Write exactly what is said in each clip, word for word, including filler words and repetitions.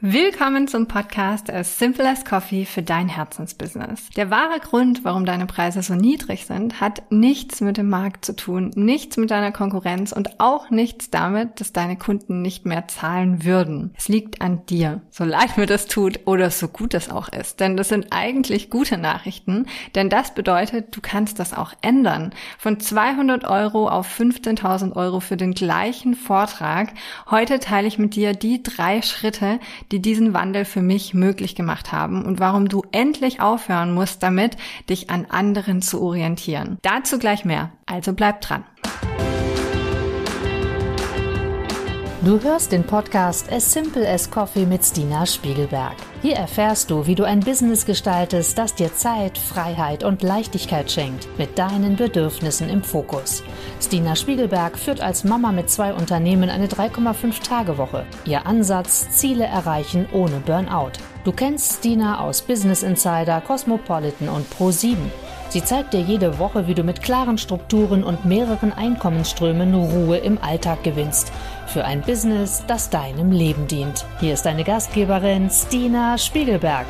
Willkommen zum Podcast As Simple as Coffee für dein Herzensbusiness. Der wahre Grund, warum deine Preise so niedrig sind, hat nichts mit dem Markt zu tun, nichts mit deiner Konkurrenz und auch nichts damit, dass deine Kunden nicht mehr zahlen würden. Es liegt an dir, so leid mir das tut oder so gut es auch ist. Denn das sind eigentlich gute Nachrichten, denn das bedeutet, du kannst das auch ändern. Von zweihundert Euro auf fünfzehntausend Euro für den gleichen Vortrag. Heute teile ich mit dir die drei Schritte, die diesen Wandel für mich möglich gemacht haben und warum du endlich aufhören musst, damit dich an anderen zu orientieren. Dazu gleich mehr, also bleib dran. Du hörst den Podcast As Simple as Coffee mit Stina Spiegelberg. Hier erfährst du, wie du ein Business gestaltest, das dir Zeit, Freiheit und Leichtigkeit schenkt, mit deinen Bedürfnissen im Fokus. Stina Spiegelberg führt als Mama mit zwei Unternehmen eine drei Komma fünf Tage Woche. Ihr Ansatz: Ziele erreichen ohne Burnout. Du kennst Stina aus Business Insider, Cosmopolitan und Pro sieben. Sie zeigt dir jede Woche, wie du mit klaren Strukturen und mehreren Einkommensströmen Ruhe im Alltag gewinnst. Für ein Business, das deinem Leben dient. Hier ist deine Gastgeberin Stina Spiegelberg.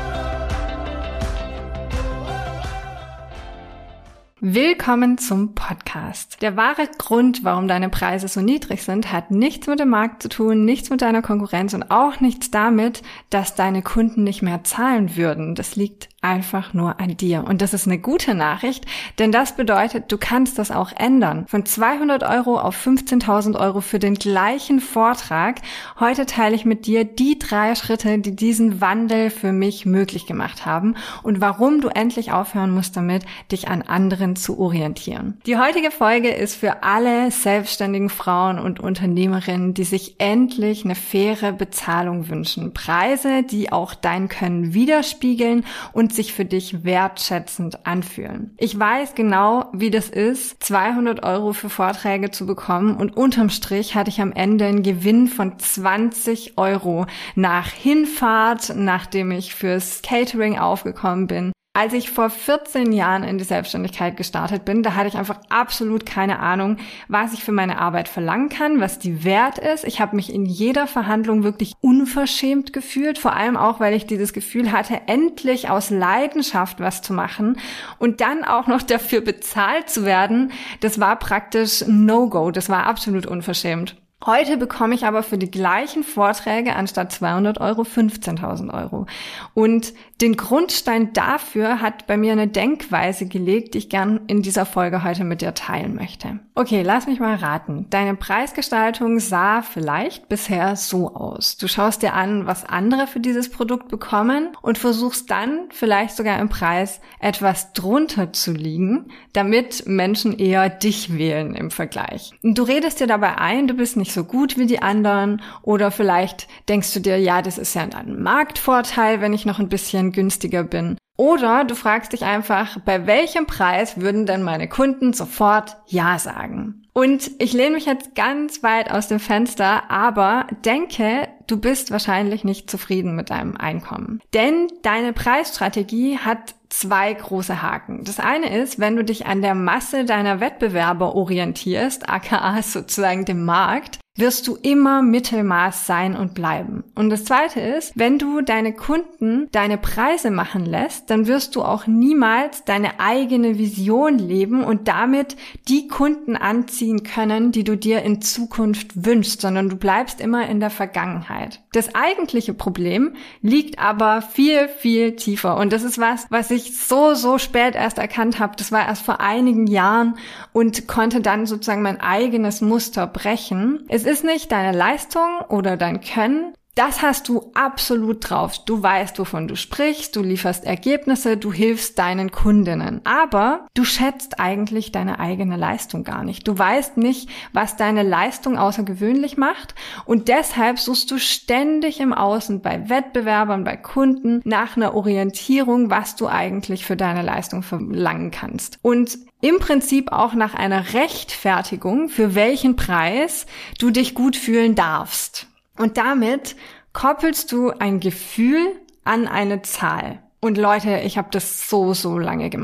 Willkommen zum Podcast. Der wahre Grund, warum deine Preise so niedrig sind, hat nichts mit dem Markt zu tun, nichts mit deiner Konkurrenz und auch nichts damit, dass deine Kunden nicht mehr zahlen würden. Das liegt einfach nur an dir. Und das ist eine gute Nachricht, denn das bedeutet, du kannst das auch ändern. Von zweihundert Euro auf fünfzehntausend Euro für den gleichen Vortrag. Heute teile ich mit dir die drei Schritte, die diesen Wandel für mich möglich gemacht haben und warum du endlich aufhören musst damit, dich an anderen zu orientieren. Die heutige Folge ist für alle selbstständigen Frauen und Unternehmerinnen, die sich endlich eine faire Bezahlung wünschen. Preise, die auch dein Können widerspiegeln und sich für dich wertschätzend anfühlen. Ich weiß genau, wie das ist, zweihundert Euro für Vorträge zu bekommen und unterm Strich hatte ich am Ende einen Gewinn von zwanzig Euro nach Hinfahrt, nachdem ich fürs Catering aufgekommen bin. Als ich vor vierzehn Jahren in die Selbstständigkeit gestartet bin, da hatte ich einfach absolut keine Ahnung, was ich für meine Arbeit verlangen kann, was die wert ist. Ich habe mich in jeder Verhandlung wirklich unverschämt gefühlt, vor allem auch, weil ich dieses Gefühl hatte, endlich aus Leidenschaft was zu machen und dann auch noch dafür bezahlt zu werden. Das war praktisch No-Go, das war absolut unverschämt. Heute bekomme ich aber für die gleichen Vorträge anstatt zweihundert Euro fünfzehntausend Euro. Und den Grundstein dafür hat bei mir eine Denkweise gelegt, die ich gern in dieser Folge heute mit dir teilen möchte. Okay, lass mich mal raten. Deine Preisgestaltung sah vielleicht bisher so aus. Du schaust dir an, was andere für dieses Produkt bekommen und versuchst dann vielleicht sogar im Preis etwas drunter zu liegen, damit Menschen eher dich wählen im Vergleich. Und du redest dir dabei ein, du bist nicht so gut wie die anderen oder vielleicht denkst du dir, ja, das ist ja ein Marktvorteil, wenn ich noch ein bisschen günstiger bin. Oder du fragst dich einfach, bei welchem Preis würden denn meine Kunden sofort Ja sagen? Und ich lehne mich jetzt ganz weit aus dem Fenster, aber denke, du bist wahrscheinlich nicht zufrieden mit deinem Einkommen. Denn deine Preisstrategie hat zwei große Haken. Das eine ist, wenn du dich an der Masse deiner Wettbewerber orientierst, aka sozusagen dem Markt, wirst du immer Mittelmaß sein und bleiben. Und das zweite ist, wenn du deine Kunden deine Preise machen lässt, dann wirst du auch niemals deine eigene Vision leben und damit die Kunden anziehen können, die du dir in Zukunft wünschst, sondern du bleibst immer in der Vergangenheit. Das eigentliche Problem liegt aber viel, viel tiefer und das ist was, was ich so, so spät erst erkannt habe. Das war erst vor einigen Jahren und konnte dann sozusagen mein eigenes Muster brechen. Es ist nicht deine Leistung oder dein Können. Das hast du absolut drauf. Du weißt, wovon du sprichst, du lieferst Ergebnisse, du hilfst deinen Kundinnen. Aber du schätzt eigentlich deine eigene Leistung gar nicht. Du weißt nicht, was deine Leistung außergewöhnlich macht und deshalb suchst du ständig im Außen bei Wettbewerbern, bei Kunden nach einer Orientierung, was du eigentlich für deine Leistung verlangen kannst. Und im Prinzip auch nach einer Rechtfertigung, für welchen Preis du dich gut fühlen darfst. Und damit koppelst du ein Gefühl an eine Zahl. Und Leute, ich habe das so, so lange gemacht.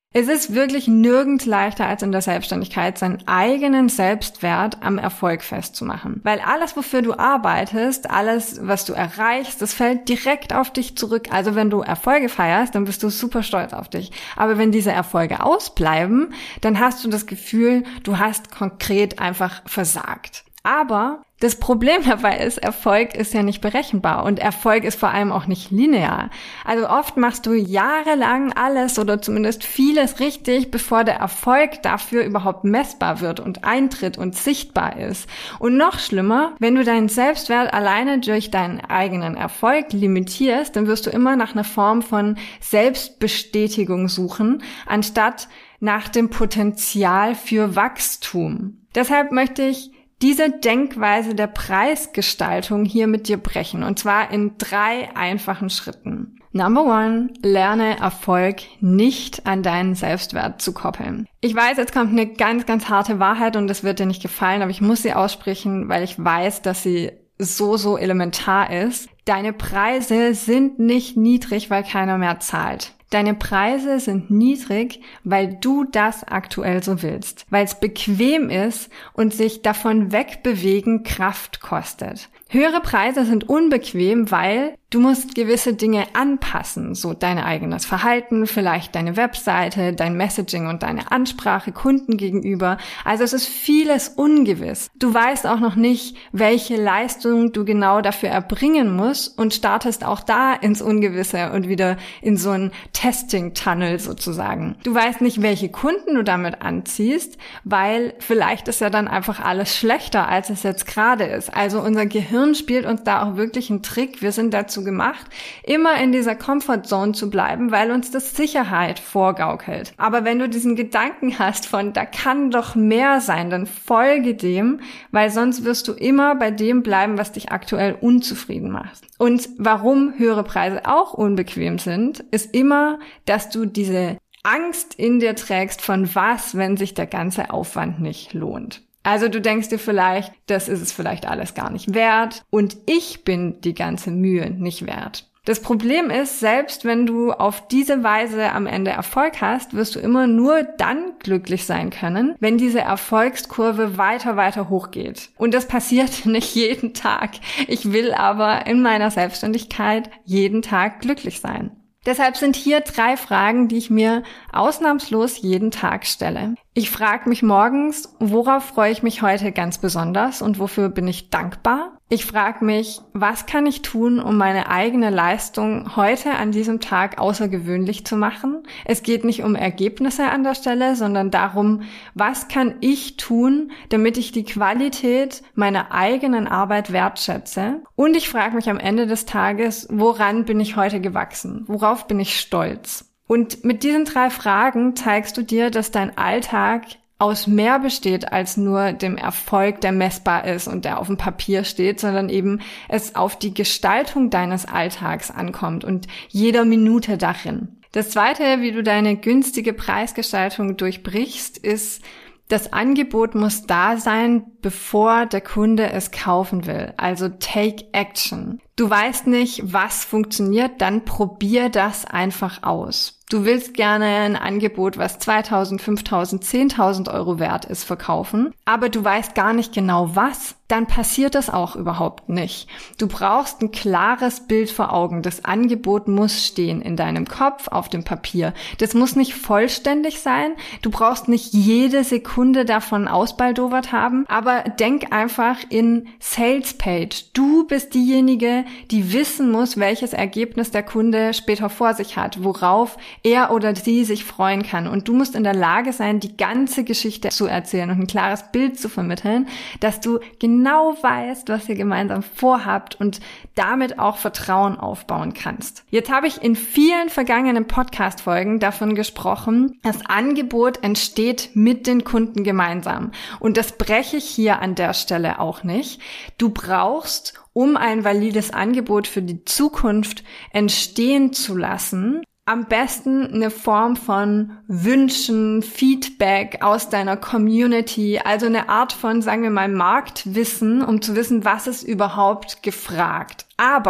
Es ist wirklich nirgends leichter als in der Selbstständigkeit, seinen eigenen Selbstwert am Erfolg festzumachen. Weil alles, wofür du arbeitest, alles, was du erreichst, das fällt direkt auf dich zurück. Also wenn du Erfolge feierst, dann bist du super stolz auf dich. Aber wenn diese Erfolge ausbleiben, dann hast du das Gefühl, du hast konkret einfach versagt. Aber das Problem dabei ist, Erfolg ist ja nicht berechenbar und Erfolg ist vor allem auch nicht linear. Also oft machst du jahrelang alles oder zumindest vieles richtig, bevor der Erfolg dafür überhaupt messbar wird und eintritt und sichtbar ist. Und noch schlimmer, wenn du deinen Selbstwert alleine durch deinen eigenen Erfolg limitierst, dann wirst du immer nach einer Form von Selbstbestätigung suchen, anstatt nach dem Potenzial für Wachstum. Deshalb möchte ich diese Denkweise der Preisgestaltung hier mit dir brechen, und zwar in drei einfachen Schritten. Number one, lerne Erfolg nicht an deinen Selbstwert zu koppeln. Ich weiß, jetzt kommt eine ganz, ganz harte Wahrheit und das wird dir nicht gefallen, aber ich muss sie aussprechen, weil ich weiß, dass sie so, so elementar ist. Deine Preise sind nicht niedrig, weil keiner mehr zahlt. Deine Preise sind niedrig, weil du das aktuell so willst, weil es bequem ist und sich davon wegbewegen Kraft kostet. Höhere Preise sind unbequem, weil du musst gewisse Dinge anpassen, so dein eigenes Verhalten, vielleicht deine Webseite, dein Messaging und deine Ansprache Kunden gegenüber. Also es ist vieles ungewiss. Du weißt auch noch nicht, welche Leistung du genau dafür erbringen musst und startest auch da ins Ungewisse und wieder in so einen Testing-Tunnel sozusagen. Du weißt nicht, welche Kunden du damit anziehst, weil vielleicht ist ja dann einfach alles schlechter, als es jetzt gerade ist. Also unser Gehirn spielt uns da auch wirklich einen Trick. Wir sind dazu gemacht, immer in dieser Comfortzone zu bleiben, weil uns das Sicherheit vorgaukelt. Aber wenn du diesen Gedanken hast von, da kann doch mehr sein, dann folge dem, weil sonst wirst du immer bei dem bleiben, was dich aktuell unzufrieden macht. Und warum höhere Preise auch unbequem sind, ist immer, dass du diese Angst in dir trägst von was, wenn sich der ganze Aufwand nicht lohnt. Also du denkst dir vielleicht, das ist es vielleicht alles gar nicht wert und ich bin die ganze Mühe nicht wert. Das Problem ist, selbst wenn du auf diese Weise am Ende Erfolg hast, wirst du immer nur dann glücklich sein können, wenn diese Erfolgskurve weiter, weiter hochgeht. Und das passiert nicht jeden Tag. Ich will aber in meiner Selbstständigkeit jeden Tag glücklich sein. Deshalb sind hier drei Fragen, die ich mir ausnahmslos jeden Tag stelle. Ich frage mich morgens, worauf freue ich mich heute ganz besonders und wofür bin ich dankbar? Ich frage mich, was kann ich tun, um meine eigene Leistung heute an diesem Tag außergewöhnlich zu machen? Es geht nicht um Ergebnisse an der Stelle, sondern darum, was kann ich tun, damit ich die Qualität meiner eigenen Arbeit wertschätze? Und ich frage mich am Ende des Tages, woran bin ich heute gewachsen? Worauf bin ich stolz? Und mit diesen drei Fragen zeigst du dir, dass dein Alltag aus mehr besteht als nur dem Erfolg, der messbar ist und der auf dem Papier steht, sondern eben es auf die Gestaltung deines Alltags ankommt und jeder Minute darin. Das Zweite, wie du deine günstige Preisgestaltung durchbrichst, ist, das Angebot muss da sein, bevor der Kunde es kaufen will. Also take action. Du weißt nicht, was funktioniert, dann probier das einfach aus. Du willst gerne ein Angebot, was zweitausend, fünftausend, zehntausend Euro wert ist, verkaufen, aber du weißt gar nicht genau was, dann passiert das auch überhaupt nicht. Du brauchst ein klares Bild vor Augen. Das Angebot muss stehen in deinem Kopf, auf dem Papier. Das muss nicht vollständig sein. Du brauchst nicht jede Sekunde davon ausbaldowert haben, aber denk einfach in Sales Page. Du bist diejenige, die wissen muss, welches Ergebnis der Kunde später vor sich hat, worauf er oder sie sich freuen kann. Und du musst in der Lage sein, die ganze Geschichte zu erzählen und ein klares Bild zu vermitteln, dass du genau weißt, was ihr gemeinsam vorhabt und damit auch Vertrauen aufbauen kannst. Jetzt habe ich in vielen vergangenen Podcast-Folgen davon gesprochen, das Angebot entsteht mit den Kunden gemeinsam. Und das breche ich hier an der Stelle auch nicht. Du brauchst, um ein valides Angebot für die Zukunft entstehen zu lassen, am besten eine Form von Wünschen, Feedback aus deiner Community, also eine Art von, sagen wir mal, Marktwissen, um zu wissen, was ist überhaupt gefragt. Aber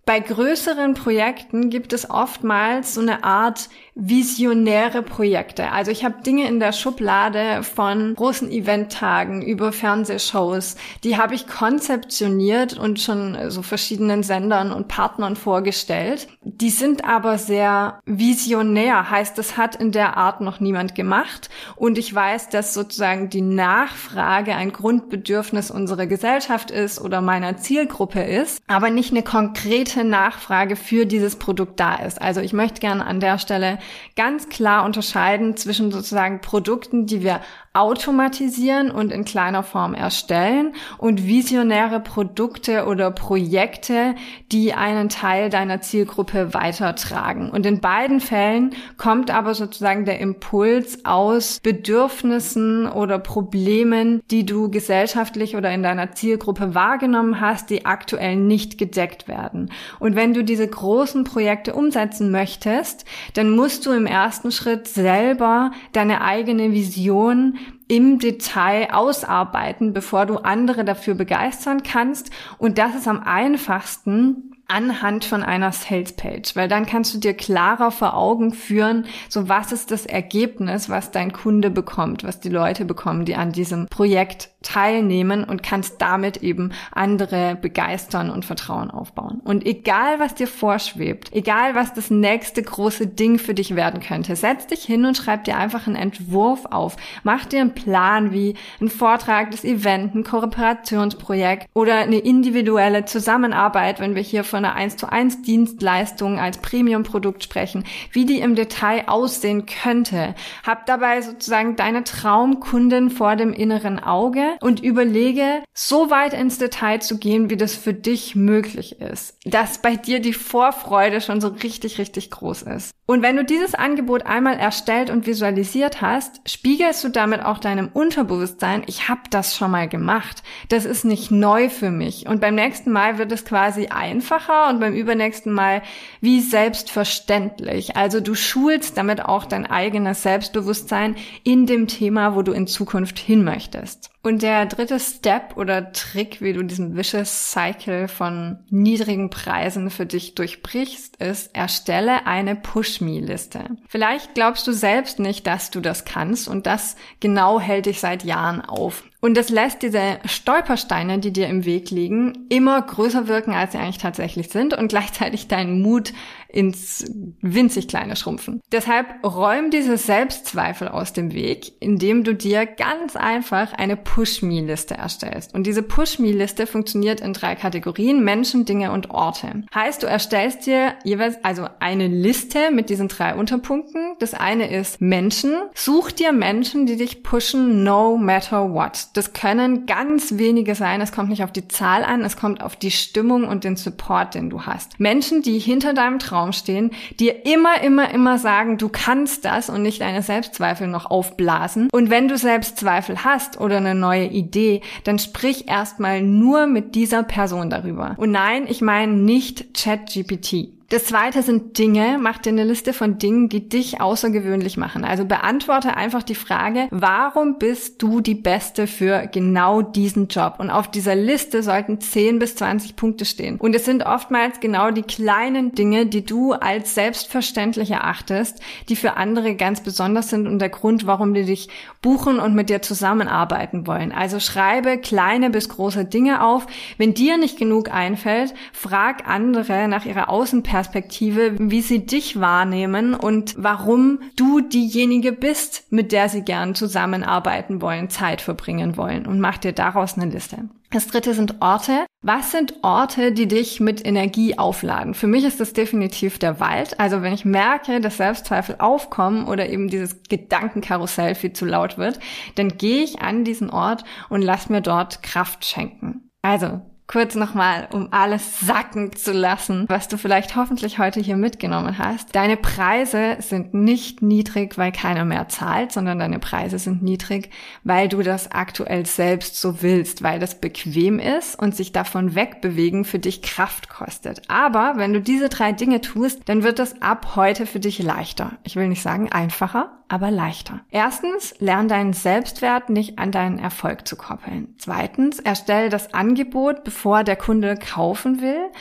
Bei größeren Projekten gibt es oftmals so eine Art visionäre Projekte. Also ich habe Dinge in der Schublade von großen Eventtagen über Fernsehshows, die habe ich konzeptioniert und schon so verschiedenen Sendern und Partnern vorgestellt. Die sind aber sehr visionär, heißt, das hat in der Art noch niemand gemacht. Und ich weiß, dass sozusagen die Nachfrage ein Grundbedürfnis unserer Gesellschaft ist oder meiner Zielgruppe ist, aber nicht eine konkrete Nachfrage für dieses Produkt da ist. Also ich möchte gerne an der Stelle ganz klar unterscheiden zwischen sozusagen Produkten, die wir automatisieren und in kleiner Form erstellen und visionäre Produkte oder Projekte, die einen Teil deiner Zielgruppe weitertragen. Und in beiden Fällen kommt aber sozusagen der Impuls aus Bedürfnissen oder Problemen, die du gesellschaftlich oder in deiner Zielgruppe wahrgenommen hast, die aktuell nicht gedeckt werden. Und wenn du diese großen Projekte umsetzen möchtest, dann musst du im ersten Schritt selber deine eigene Vision im Detail ausarbeiten, bevor du andere dafür begeistern kannst. Und das ist am einfachsten anhand von einer Salespage, weil dann kannst du dir klarer vor Augen führen, so was ist das Ergebnis, was dein Kunde bekommt, was die Leute bekommen, die an diesem Projekt teilnehmen, und kannst damit eben andere begeistern und Vertrauen aufbauen. Und egal, was dir vorschwebt, egal, was das nächste große Ding für dich werden könnte, setz dich hin und schreib dir einfach einen Entwurf auf. Mach dir einen Plan, wie ein Vortrag, das Event, ein Kooperationsprojekt oder eine individuelle Zusammenarbeit, wenn wir hier von einer eins zu eins Dienstleistung als Premium-Produkt sprechen, wie die im Detail aussehen könnte. Hab dabei sozusagen deine Traumkundin vor dem inneren Auge und überlege, so weit ins Detail zu gehen, wie das für dich möglich ist. Dass bei dir die Vorfreude schon so richtig, richtig groß ist. Und wenn du dieses Angebot einmal erstellt und visualisiert hast, spiegelst du damit auch deinem Unterbewusstsein, ich habe das schon mal gemacht. Das ist nicht neu für mich. Und beim nächsten Mal wird es quasi einfacher und beim übernächsten Mal wie selbstverständlich. Also du schulst damit auch dein eigenes Selbstbewusstsein in dem Thema, wo du in Zukunft hin möchtest. Und der dritte Step oder Trick, wie du diesen Vicious Cycle von niedrigen Preisen für dich durchbrichst, ist, erstelle eine Push-Me-Liste. Vielleicht glaubst du selbst nicht, dass du das kannst, und das genau hält dich seit Jahren auf. Und das lässt diese Stolpersteine, die dir im Weg liegen, immer größer wirken, als sie eigentlich tatsächlich sind, und gleichzeitig deinen Mut ins winzig Kleine schrumpfen. Deshalb räum diese Selbstzweifel aus dem Weg, indem du dir ganz einfach eine Push-Me-Liste erstellst. Und diese Push-Me-Liste funktioniert in drei Kategorien: Menschen, Dinge und Orte. Heißt, du erstellst dir jeweils also eine Liste mit diesen drei Unterpunkten. Das eine ist Menschen. Such dir Menschen, die dich pushen, no matter what. Das können ganz wenige sein. Es kommt nicht auf die Zahl an, es kommt auf die Stimmung und den Support, den du hast. Menschen, die hinter deinem Traum stehen, dir immer, immer, immer sagen, du kannst das, und nicht deine Selbstzweifel noch aufblasen. Und wenn du Selbstzweifel hast oder eine neue Idee, dann sprich erstmal nur mit dieser Person darüber. Und nein, ich meine nicht ChatGPT. Das zweite sind Dinge. Mach dir eine Liste von Dingen, die dich außergewöhnlich machen. Also beantworte einfach die Frage, warum bist du die Beste für genau diesen Job? Und auf dieser Liste sollten zehn bis zwanzig Punkte stehen. Und es sind oftmals genau die kleinen Dinge, die du als selbstverständlich erachtest, die für andere ganz besonders sind und der Grund, warum die dich buchen und mit dir zusammenarbeiten wollen. Also schreibe kleine bis große Dinge auf. Wenn dir nicht genug einfällt, frag andere nach ihrer Außenperspektive, wie sie dich wahrnehmen und warum du diejenige bist, mit der sie gern zusammenarbeiten wollen, Zeit verbringen wollen, und mach dir daraus eine Liste. Das dritte sind Orte. Was sind Orte, die dich mit Energie aufladen? Für mich ist das definitiv der Wald. Also wenn ich merke, dass Selbstzweifel aufkommen oder eben dieses Gedankenkarussell viel zu laut wird, dann gehe ich an diesen Ort und lass mir dort Kraft schenken. Also kurz nochmal, um alles sacken zu lassen, was du vielleicht hoffentlich heute hier mitgenommen hast. Deine Preise sind nicht niedrig, weil keiner mehr zahlt, sondern deine Preise sind niedrig, weil du das aktuell selbst so willst, weil das bequem ist und sich davon wegbewegen für dich Kraft kostet. Aber wenn du diese drei Dinge tust, dann wird das ab heute für dich leichter. Ich will nicht sagen einfacher, aber leichter. Erstens, lern deinen Selbstwert nicht an deinen Erfolg zu koppeln. Zweitens, erstelle das Angebot, bevor der Kunde kaufen will.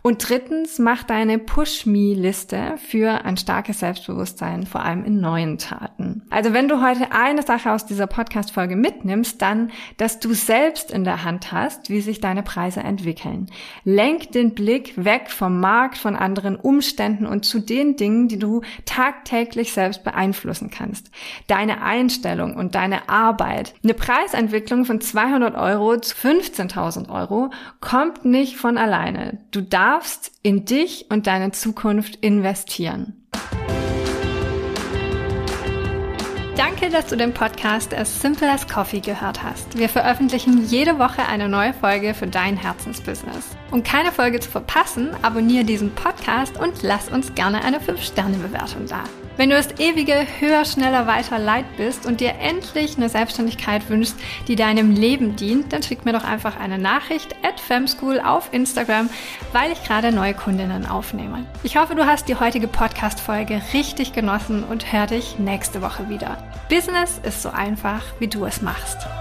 Und drittens, mach deine Push-Me-Liste für ein starkes Selbstbewusstsein, vor allem in neuen Taten. Also wenn du heute eine Sache aus dieser Podcast-Folge mitnimmst, dann, dass du selbst in der Hand hast, wie sich deine Preise entwickeln. Lenk den Blick weg vom Markt, von anderen Umständen und zu den Dingen, die du tagtäglich selbst beeinflussen kannst. Deine Einstellung und deine Arbeit. Eine Preisentwicklung von zweihundert Euro zu fünfzehntausend Euro kommt nicht von alleine. Du darfst in dich und deine Zukunft investieren. Danke, dass du den Podcast As Simple as Coffee gehört hast. Wir veröffentlichen jede Woche eine neue Folge für dein Herzensbusiness. Um keine Folge zu verpassen, abonniere diesen Podcast und lass uns gerne eine fünf Sterne Bewertung da. Wenn du das ewige höher, schneller, weiter leid bist und dir endlich eine Selbstständigkeit wünschst, die deinem Leben dient, dann schick mir doch einfach eine Nachricht at femschool auf Instagram, weil ich gerade neue Kundinnen aufnehme. Ich hoffe, du hast die heutige Podcast-Folge richtig genossen und hör dich nächste Woche wieder. Business ist so einfach, wie du es machst.